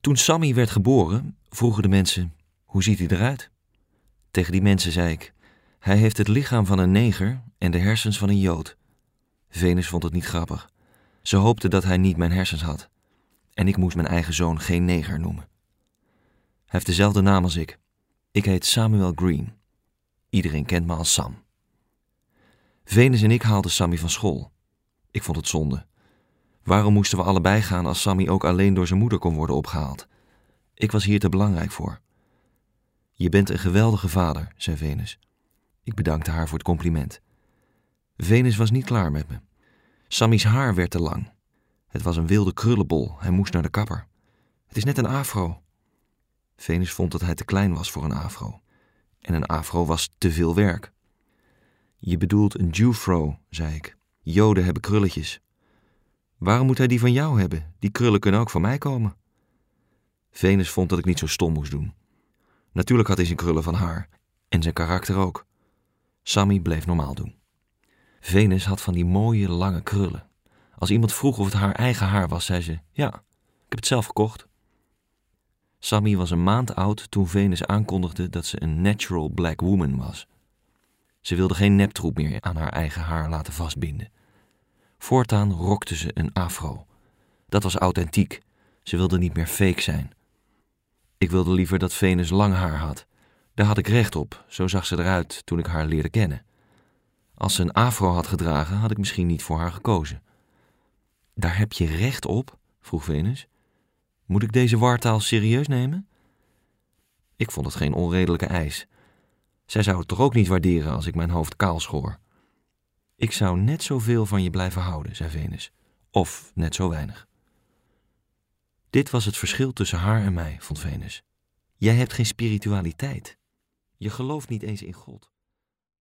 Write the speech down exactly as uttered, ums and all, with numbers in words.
Toen Sammy werd geboren, vroegen de mensen, hoe ziet hij eruit? Tegen die mensen zei ik, hij heeft het lichaam van een neger en de hersens van een Jood. Venus vond het niet grappig. Ze hoopte dat hij niet mijn hersens had. En ik moest mijn eigen zoon geen neger noemen. Hij heeft dezelfde naam als ik. Ik heet Samuel Green. Iedereen kent me als Sam. Venus en ik haalden Sammy van school. Ik vond het zonde. Waarom moesten we allebei gaan als Sammy ook alleen door zijn moeder kon worden opgehaald? Ik was hier te belangrijk voor. Je bent een geweldige vader, zei Venus. Ik bedankte haar voor het compliment. Venus was niet klaar met me. Sammy's haar werd te lang. Het was een wilde krullenbol, hij moest naar de kapper. Het is net een afro. Venus vond dat hij te klein was voor een afro. En een afro was te veel werk. Je bedoelt een Jewfro, zei ik. Joden hebben krulletjes. Waarom moet hij die van jou hebben? Die krullen kunnen ook van mij komen. Venus vond dat ik niet zo stom moest doen. Natuurlijk had hij zijn krullen van haar. En zijn karakter ook. Sammy bleef normaal doen. Venus had van die mooie, lange krullen. Als iemand vroeg of het haar eigen haar was, zei ze, ja, ik heb het zelf gekocht. Sammy was een maand oud toen Venus aankondigde dat ze een natural black woman was. Ze wilde geen neptroep meer aan haar eigen haar laten vastbinden. Voortaan rokte ze een afro. Dat was authentiek. Ze wilde niet meer fake zijn. Ik wilde liever dat Venus lang haar had. Daar had ik recht op, zo zag ze eruit toen ik haar leerde kennen. Als ze een afro had gedragen, had ik misschien niet voor haar gekozen. Daar heb je recht op? Vroeg Venus. Moet ik deze wartaal serieus nemen? Ik vond het geen onredelijke eis. Zij zou het toch ook niet waarderen als ik mijn hoofd kaal schoor. Ik zou net zoveel van je blijven houden, zei Venus. Of net zo weinig. Dit was het verschil tussen haar en mij, vond Venus. Jij hebt geen spiritualiteit. Je gelooft niet eens in God.